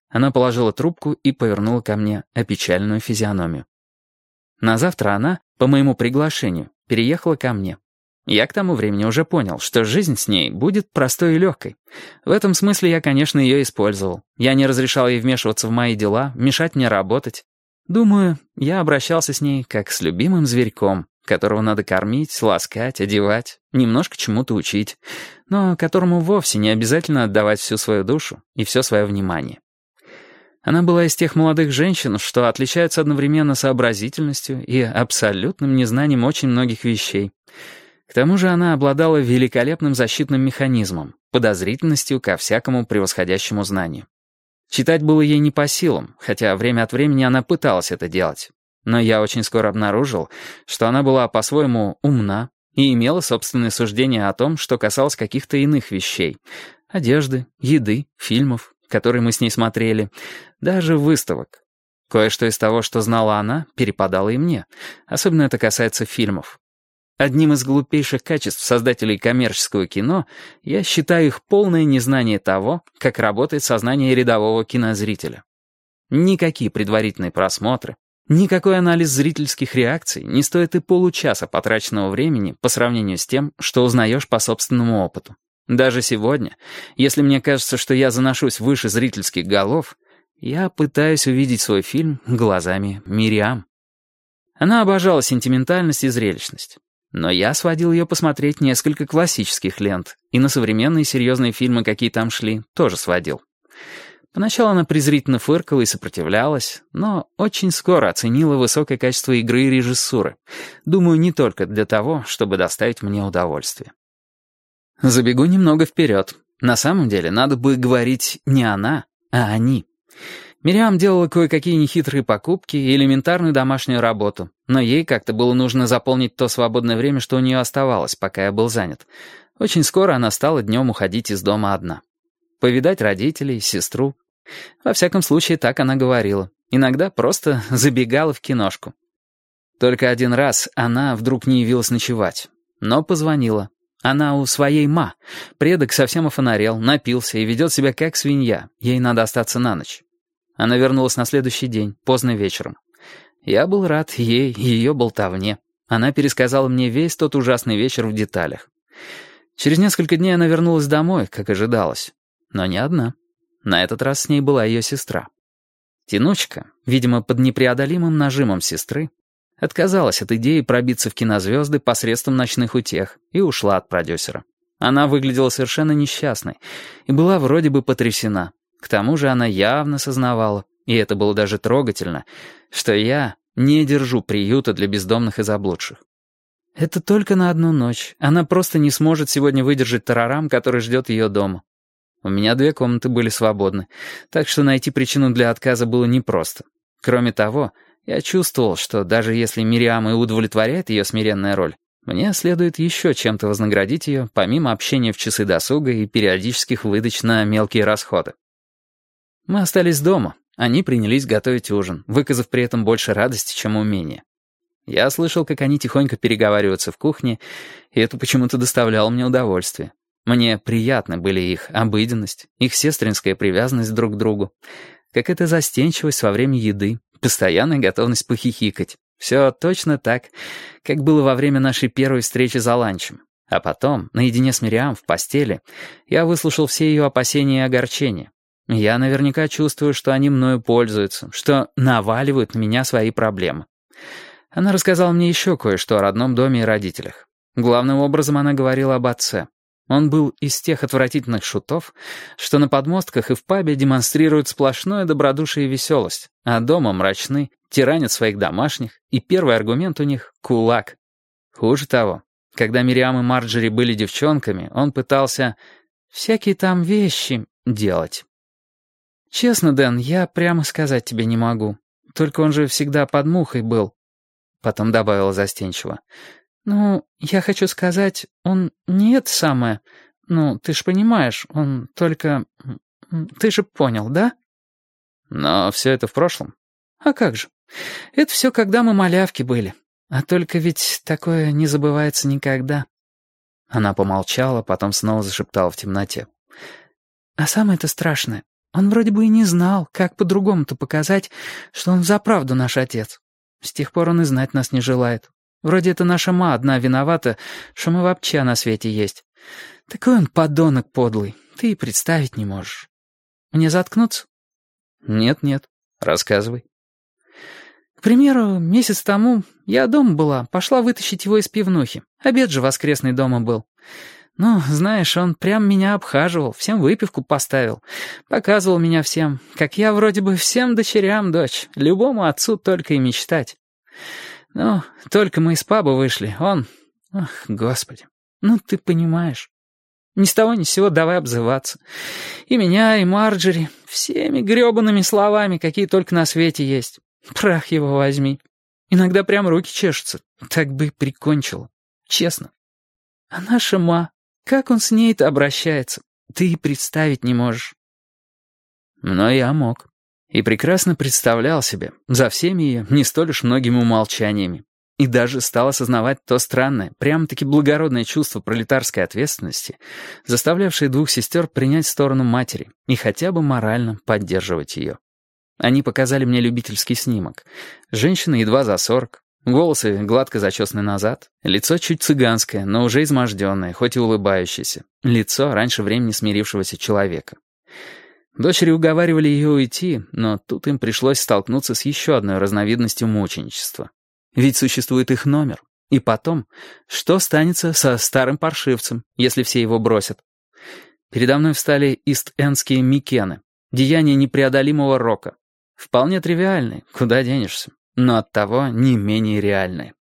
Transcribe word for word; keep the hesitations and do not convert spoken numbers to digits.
Она положила трубку и повернула ко мне опечаленную физиономию. На завтра она, по моему приглашению, переехала ко мне. Я к тому времени уже понял, что жизнь с ней будет простой и легкой. В этом смысле я, конечно, ее использовал. Я не разрешал ей вмешиваться в мои дела, мешать мне работать. Думаю, я обращался с ней как с любимым зверьком, которого надо кормить, ласкать, одевать, немножко чему-то учить, но которому вовсе не обязательно отдавать всю свою душу и все свое внимание. Она была из тех молодых женщин, что отличаются одновременно сообразительностью и абсолютным незнанием очень многих вещей. К тому же она обладала великолепным защитным механизмом, подозрительностью ко всякому превосходящему знанию. Читать было ей не по силам, хотя время от времени она пыталась это делать. Но я очень скоро обнаружил, что она была по-своему умна и имела собственные суждения о том, что касалось каких-то иных вещей — одежды, еды, фильмов, которые мы с ней смотрели, даже выставок. Кое-что из того, что знала она, перепадало и мне. Особенно это касается фильмов. Одним из глупейших качеств создателей коммерческого кино я считаю их полное незнание того, как работает сознание рядового кинозрителя. Никакие предварительные просмотры, никакой анализ зрительских реакций не стоит и получаса потраченного времени по сравнению с тем, что узнаешь по собственному опыту. Даже сегодня, если мне кажется, что я заношусь выше зрительских голов, я пытаюсь увидеть свой фильм глазами Мириам. Она обожала сентиментальность и зрелищность. Но я сводил ее посмотреть несколько классических лент, и на современные серьезные фильмы, какие там шли, тоже сводил. Поначалу она презрительно фыркала и сопротивлялась, но очень скоро оценила высокое качество игры и режиссуры. Думаю, не только для того, чтобы доставить мне удовольствие. Забегу немного вперед. На самом деле, надо бы говорить не она, а они. Мириам делала кое-какие нехитрые покупки и элементарную домашнюю работу, но ей как-то было нужно заполнить то свободное время, что у нее оставалось, пока я был занят. Очень скоро она стала днем уходить из дома одна. Повидать родителей, сестру. Во всяком случае, так она говорила. Иногда просто забегала в киношку. Только один раз она вдруг не явилась ночевать, но позвонила. Она у своей ма. Предок совсем офонарел, напился и ведет себя как свинья. Ей надо остаться на ночь. Она вернулась на следующий день, поздно вечером. Я был рад ей и ее болтовне. Она пересказала мне весь тот ужасный вечер в деталях. Через несколько дней она вернулась домой, как ожидалось. Но не одна. На этот раз с ней была ее сестра. Тянучка, видимо, под непреодолимым нажимом сестры, отказалась от идеи пробиться в кинозвезды посредством ночных утех и ушла от продюсера. Она выглядела совершенно несчастной и была вроде бы потрясена. К тому же она явно сознавала, и это было даже трогательно, что я не держу приюта для бездомных и заблудших. Это только на одну ночь. Она просто не сможет сегодня выдержать тарарам, который ждет ее дома. У меня две комнаты были свободны, так что найти причину для отказа было непросто. Кроме того, я чувствовал, что даже если Мириам и удовлетворяет ее смиренная роль, мне следует еще чем-то вознаградить ее, помимо общения в часы досуга и периодических выдач на мелкие расходы. Мы остались дома. Они принялись готовить ужин, выказав при этом больше радости, чем умения. Я слышал, как они тихонько переговариваются в кухне, и это почему-то доставляло мне удовольствие. Мне приятны были их обыденность, их сестринская привязанность друг к другу, какая-то застенчивость во время еды, постоянная готовность похихикать. Все точно так, как было во время нашей первой встречи за ланчем. А потом, наедине с Мириам в постели, я выслушал все ее опасения и огорчения. Я наверняка чувствую, что они мною пользуются, что наваливают на меня свои проблемы. Она рассказала мне еще кое-что о родном доме и родителях. Главным образом она говорила об отце. Он был из тех отвратительных шутов, что на подмостках и в пабе демонстрируют сплошное добродушие и веселость, а дома мрачны, тиранят своих домашних, и первый аргумент у них — кулак. Хуже того, когда Мириам и Марджери были девчонками, он пытался всякие там вещи делать. «Честно, Дэн, я прямо сказать тебе не могу. Только он же всегда под мухой был». Потом добавила застенчиво. «Ну, я хочу сказать, он не это самое. Ну, ты ж понимаешь, он только... Ты же понял, да?» «Но все это в прошлом». «А как же? Это все, когда мы малявки были. А только ведь такое не забывается никогда». Она помолчала, потом снова зашептала в темноте. «А самое-то страшное, Он вроде бы и не знал, как по-другому-то показать, что он взаправду наш отец. С тех пор он и знать нас не желает. Вроде это наша ма одна виновата, что мы вообще на свете есть. Такой он подонок подлый, ты и представить не можешь. Мне заткнуться? Нет-нет, рассказывай. К примеру, месяц тому я дома была, пошла вытащить его из пивнухи. Обед же воскресный дома был. Ну, знаешь, он прям меня обхаживал, всем выпивку поставил. Показывал меня всем, как я вроде бы всем дочерям дочь, любому отцу только и мечтать. Ну, только мы из паба вышли, он... Ах, господи, ну ты понимаешь. Ни с того ни с сего давай обзываться. И меня, и Марджери, всеми грёбаными словами, какие только на свете есть. Прах его возьми. Иногда прям руки чешутся, так бы и прикончила. Честно. А наша ма... Как он с ней-то обращается, ты и представить не можешь. Но я мог. И прекрасно представлял себе за всеми ее не столь уж многими умолчаниями. И даже стал осознавать то странное, прямо-таки благородное чувство пролетарской ответственности, заставлявшее двух сестер принять сторону матери и хотя бы морально поддерживать ее. Они показали мне любительский снимок. Женщина едва за сорок. Волосы гладко зачесаны назад, лицо чуть цыганское, но уже изможденное, хоть и улыбающееся. Лицо раньше времени смирившегося человека. Дочери уговаривали ее уйти, но тут им пришлось столкнуться с еще одной разновидностью мученичества. Ведь существует их номер. И потом, что станется со старым паршивцем, если все его бросят? Передо мной встали ист-эндские микены, деяния непреодолимого рока. Вполне тривиальные, куда денешься. Но оттого не менее реальные.